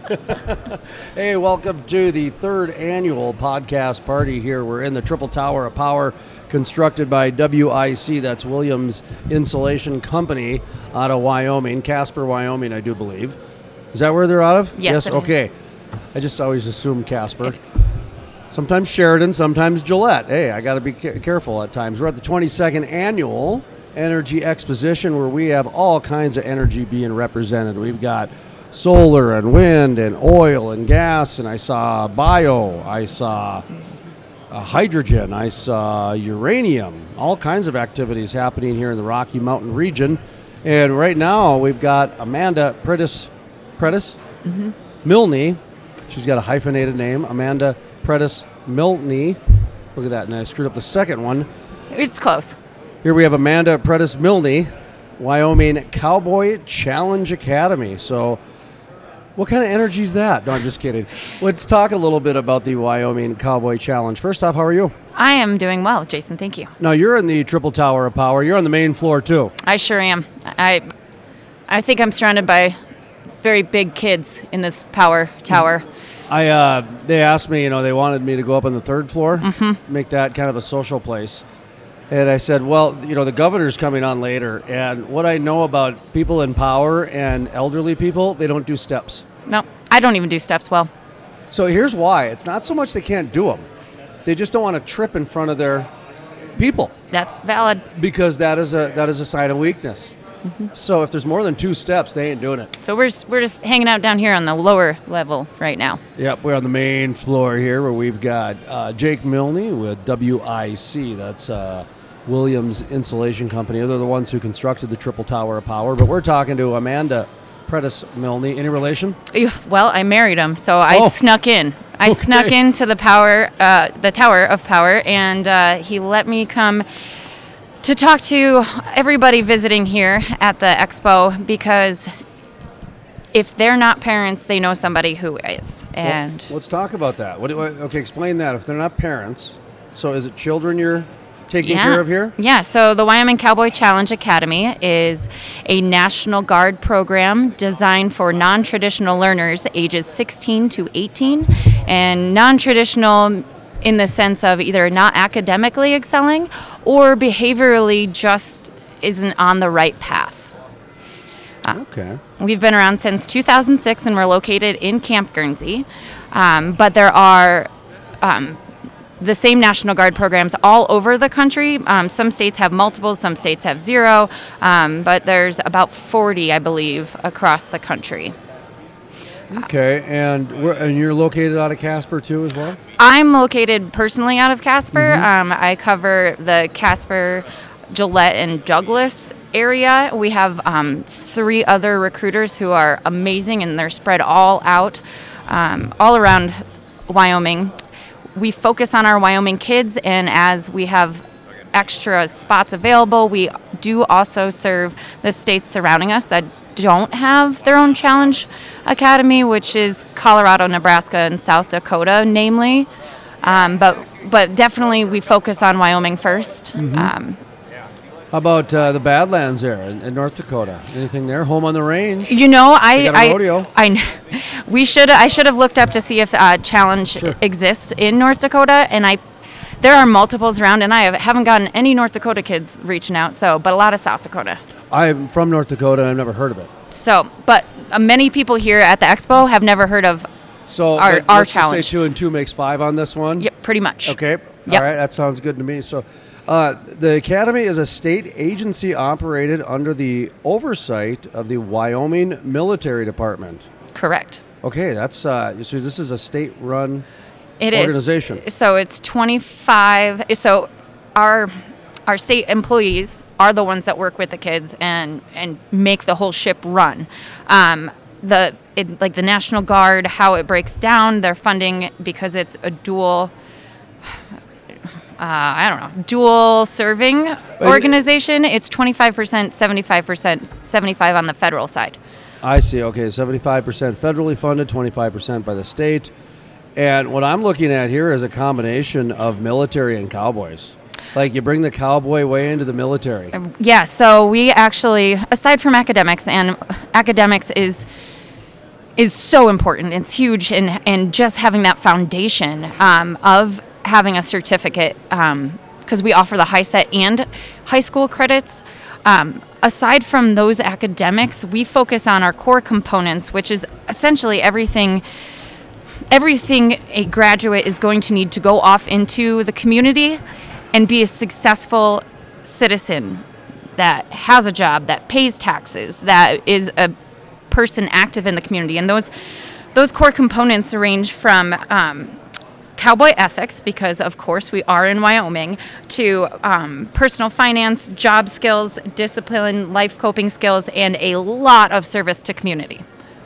Hey, welcome to the third annual podcast party here. We're in the Triple Tower of Power, constructed by WIC, that's Williams Insulation Company, out of Wyoming, Casper, Wyoming, I do believe. Is that where they're out of? Yes, it okay. is. I just always assume Casper. It is. Sometimes Sheridan, sometimes Gillette. Hey, I got to be careful at times. We're at the 22nd annual Energy Exposition, where we have all kinds of energy being represented. We've got solar and wind and oil and gas, and I saw bio, I saw hydrogen, I saw uranium, all kinds of activities happening here in the Rocky Mountain region. And right now we've got Amanda Prentice Milne. She's got a hyphenated name, Amanda Prentice Milne. Look at that, and I screwed up the second one. It's close. Here we have Amanda Prentice Milne, Wyoming Cowboy Challenge Academy. So what kind of energy is that? No, I'm just kidding. Let's talk a little bit about the Wyoming Cowboy Challenge. First off, how are you? I am doing well, Jason. Thank you. Now, you're in the Triple Tower of Power. You're on the main floor, too. I sure am. I think I'm surrounded by very big kids in this power tower. They asked me, they wanted me to go up on the third floor, make that kind of a social place. And I said, well, the governor's coming on later, and what I know about people in power and elderly people, they don't do steps. No, I don't even do steps well. So here's why. It's not so much they can't do them. They just don't want to trip in front of their people. That's valid. Because that is a sign of weakness. So if there's more than 2 steps, they ain't doing it. So we're just hanging out down here on the lower level right now. Yep, we're on the main floor here where we've got Jake Milne with WIC. That's Williams Insulation Company. They're the ones who constructed the Triple Tower of Power. But we're talking to Amanda Prentice Milne. Any relation? Well, I married him, so I snuck in. I snuck into the Tower of Power, and he let me come to talk to everybody visiting here at the expo, because if they're not parents, they know somebody who is. And well, let's talk about that. Okay, explain that. If they're not parents, so is it children you're taking care of here? Yeah, so the Wyoming Cowboy Challenge Academy is a National Guard program designed for non-traditional learners ages 16 to 18, and non-traditional in the sense of either not academically excelling or behaviorally just isn't on the right path. Okay. We've been around since 2006, and we're located in Camp Guernsey, but there are the same National Guard programs all over the country. Some states have multiples, some states have 0, but there's about 40, I believe, across the country. Okay, and you're located out of Casper, too, as well? I'm located personally out of Casper. I cover the Casper, Gillette, and Douglas area. We have 3 other recruiters who are amazing, and they're spread all out, all around Wyoming. We focus on our Wyoming kids, and as we have extra spots available, we do also serve the states surrounding us that don't have their own challenge academy, which is Colorado, Nebraska, and South Dakota, namely. But definitely we focus on Wyoming first. How about the Badlands there in North Dakota? Anything there? Home on the range? I should have looked up to see if challenge exists in North Dakota, and there are multiples around, and I haven't gotten any North Dakota kids reaching out. But a lot of South Dakota. I'm from North Dakota, and I've never heard of it. But many people here at the expo have never heard of our let's challenge. Just say 2 and 2 makes 5 on this one? Yep, pretty much. Okay. Yep. All right, that sounds good to me. So the Academy is a state agency operated under the oversight of the Wyoming Military Department. Correct. Okay, that's so this is a state-run It organization. is. So it's 25. So our state employees are the ones that work with the kids and make the whole ship run. Like the National Guard, how it breaks down, their funding, because it's a dual serving organization. It's 25%, 75%, 75% on the federal side. I see. Okay, 75% federally funded, 25% by the state. And what I'm looking at here is a combination of military and cowboys. Like you bring the cowboy way into the military. Yeah, so we actually, aside from academics, and academics is is so important. It's huge, and just having that foundation of having a certificate, because we offer the HiSET and high school credits. Aside from those academics, we focus on our core components, which is essentially everything a graduate is going to need to go off into the community and be a successful citizen that has a job, that pays taxes, that is a person active in the community. And those core components range from cowboy ethics, because of course we are in Wyoming, to personal finance, job skills, discipline, life coping skills, and a lot of service to community.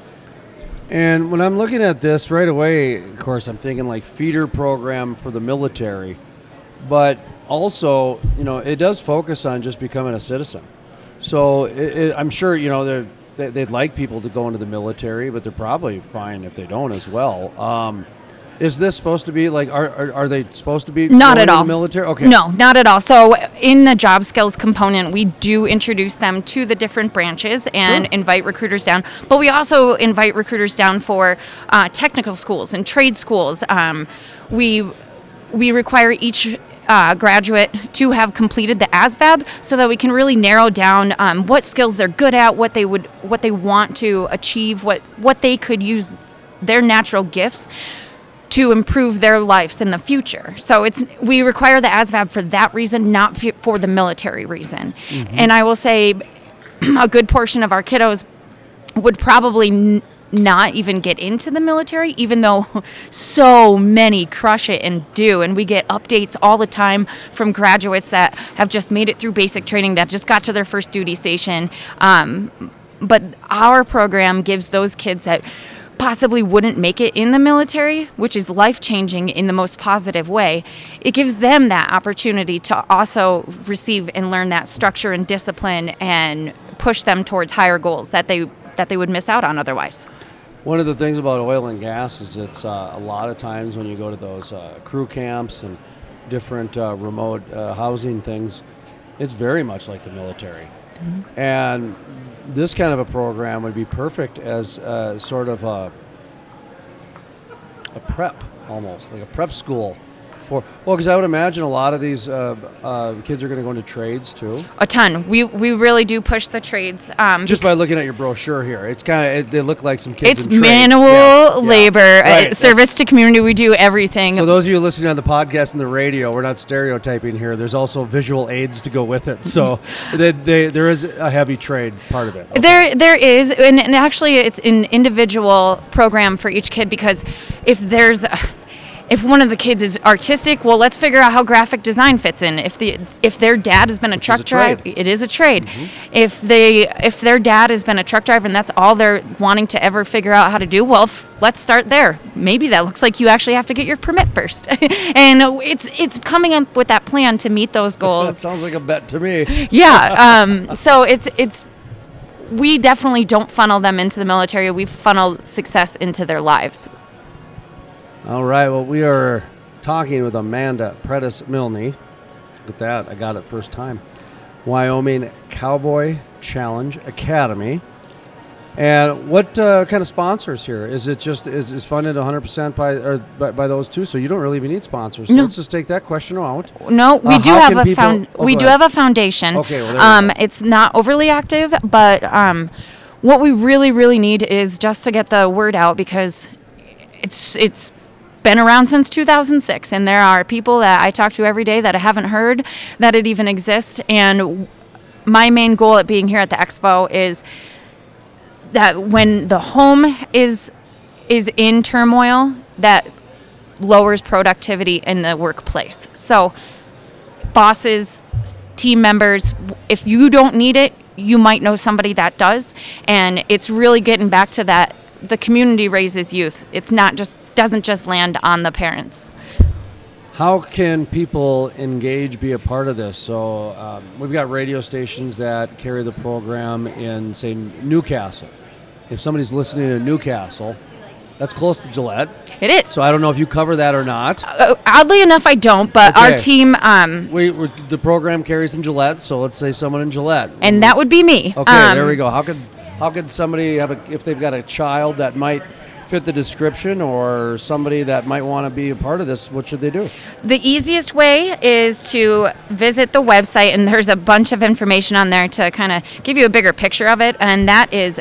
And when I'm looking at this right away, of course, I'm thinking like feeder program for the military, but also, it does focus on just becoming a citizen. So I'm sure, they'd like people to go into the military, but they're probably fine if they don't as well. Is this supposed to be like, are they supposed to be not at all in the military? Okay. No, not at all. So in the job skills component, we do introduce them to the different branches and invite recruiters down. But we also invite recruiters down for technical schools and trade schools. We require each graduate to have completed the ASVAB so that we can really narrow down what skills they're good at, what they want to achieve, what they could use their natural gifts to improve their lives in the future. So we require the ASVAB for that reason, not for the military reason. Mm-hmm. And I will say a good portion of our kiddos would probably not even get into the military, even though so many crush it and do. And we get updates all the time from graduates that have just made it through basic training, that just got to their first duty station. But our program gives those kids that possibly wouldn't make it in the military, which is life-changing in the most positive way, it gives them that opportunity to also receive and learn that structure and discipline and push them towards higher goals that they would miss out on otherwise. One of the things about oil and gas is it's a lot of times when you go to those crew camps and different remote housing things, it's very much like the military. Mm-hmm. And this kind of a program would be perfect as sort of a prep, almost like a prep school because I would imagine a lot of these kids are going to go into trades too. A ton. We really do push the trades. Just by looking at your brochure here, it's kind of they look like some kids. It's manual labor, right. Service to community. We do everything. So those of you listening on the podcast and the radio, we're not stereotyping here. There's also visual aids to go with it. So there is a heavy trade part of it. Okay. There is, and actually it's an individual program for each kid, because if one of the kids is artistic, well, let's figure out how graphic design fits in. If their dad has been a truck driver, it is a trade. Mm-hmm. If their dad has been a truck driver and that's all they're wanting to ever figure out how to do, well, let's start there. Maybe that looks like you actually have to get your permit first. And it's coming up with that plan to meet those goals. That sounds like a bet to me. Yeah. So we definitely don't funnel them into the military. We funnel success into their lives. All right, well, we are talking with Amanda Predis-Milne. Look at that, I got it first time. Wyoming Cowboy Challenge Academy. And what kind of sponsors here? Is it just is funded 100% by those two? So you don't really even need sponsors. So let's just take that question out. No, we do have a foundation. Okay, well, it's not overly active, but what we really, really need is just to get the word out, because it's been around since 2006, and there are people that I talk to every day that I haven't heard that it even exists. And my main goal at being here at the expo is that when the home is in turmoil, that lowers productivity in the workplace. So bosses, team members, if you don't need it, you might know somebody that does. And it's really getting back to that. The community raises youth. It's not doesn't just land on the parents. How can people engage, be a part of this? So we've got radio stations that carry the program in, say, Newcastle. If somebody's listening in Newcastle, that's close to Gillette. It is. So I don't know if you cover that or not. Oddly enough, I don't, but our team... the program carries in Gillette, so let's say someone in Gillette. And that would be me. Okay, there we go. How could How could somebody if they've got a child that might fit the description or somebody that might want to be a part of this, what should they do? The easiest way is to visit the website, and there's a bunch of information on there to kind of give you a bigger picture of it, and that is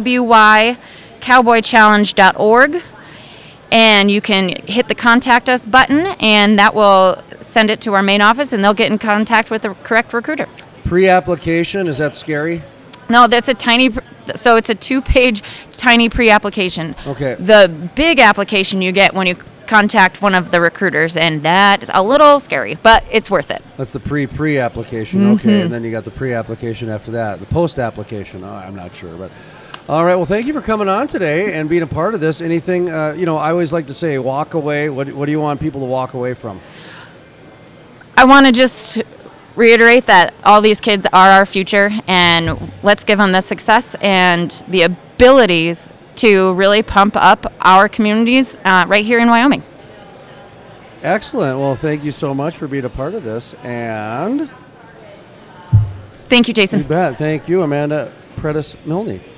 wycowboychallenge.org. And you can hit the contact us button, and that will send it to our main office, and they'll get in contact with the correct recruiter. Pre-application, is that scary? No, that's it's a 2-page tiny pre-application. Okay. The big application you get when you contact one of the recruiters, and that's a little scary, but it's worth it. That's the pre-application, okay, and then you got the pre-application after that. The post-application, I'm not sure, but... All right, well, thank you for coming on today and being a part of this. Anything, I always like to say, walk away. What do you want people to walk away from? I want to just reiterate that all these kids are our future, and let's give them the success and the abilities to really pump up our communities right here in Wyoming. Excellent. Well, thank you so much for being a part of this. And thank you, Jason. You bet. Thank you, Amanda Predis Milne.